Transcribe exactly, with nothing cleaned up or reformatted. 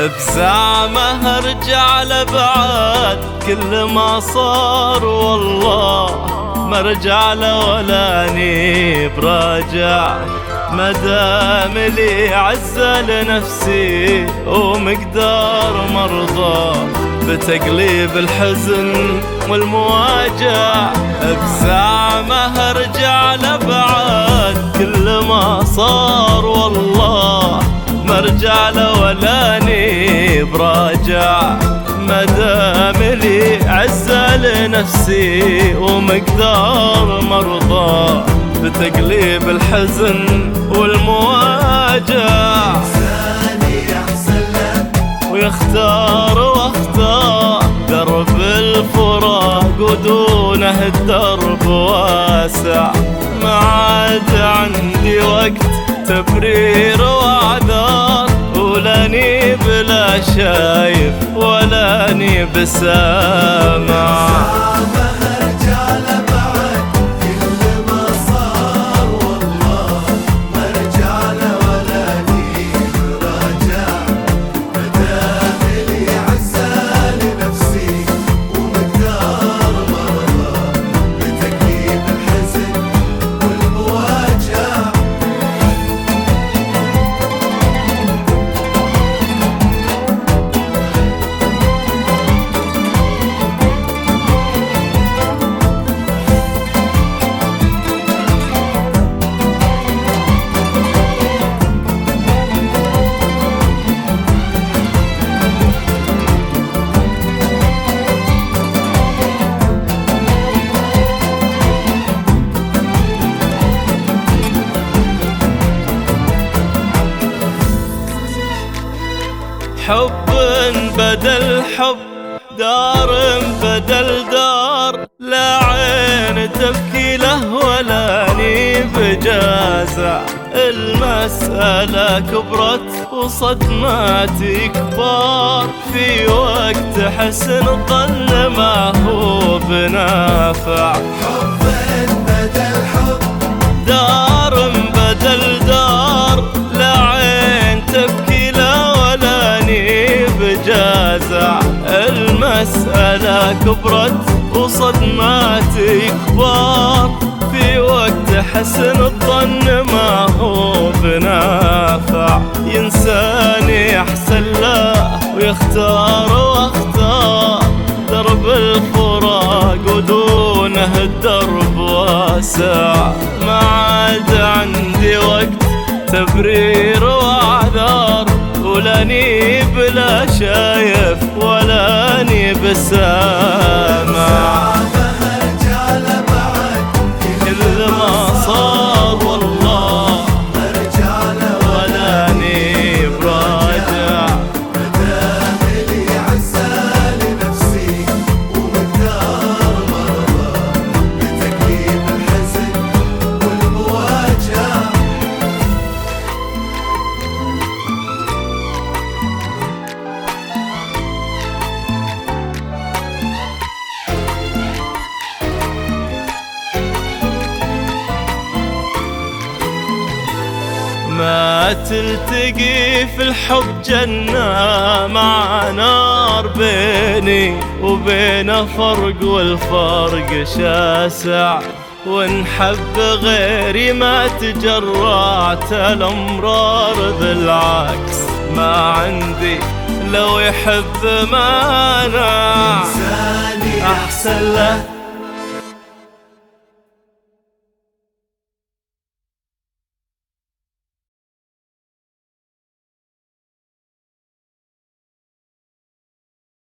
بزعمه ارجع لبعد كل ما صار، والله ما ارجع له ولا اني براجع، مدام لي عزة لنفسي ومقدار مرضى بتقليب الحزن والمواجع. بزعمه ارجع لبعد كل ما صار، والله ما ارجع له ولا اني براجع، مدام لي عزة لنفسي ومقدار مرضى بتقليب الحزن والمواجع. ويختار واختار درب الفراق ودونه الدرب واسع، ما عاد عندي وقت تبرير واعذار، ولاني بلا شايف ولاني بسامع. حب بدل حب، دار بدل دار، لا عين تبكي له ولا اني بجازع، المسألة كبرت وصدماتي كبار، في وقت حسن الظن ما هو بنافع. حب بدل حب، دار بدل دار، لا عين تبكي له ولا اني بجازع، المسألة كبرت وصدماتي كبار، في وقت حسن الظن ما هو بنافع، ينساني احسن له ويختار واختار درب الفراق ودونه الدرب واسع، ما عاد عندي وقت تبرير واعذار، ولاني بلا شايف ولاني بسامع. كل ما صار والله ما ارجع له ولا اني براجع، مدام لي عزة لنفسي ومقدار مرضى بتقليب الحزن والمواجهة. ما تلتقي في الحب جنة مع نار، بيني وبين فرق والفرق شاسع، ونحب غيري ما تجرعت الأمرار، بالعكس ما عندي لو يحب مانع، أحسن له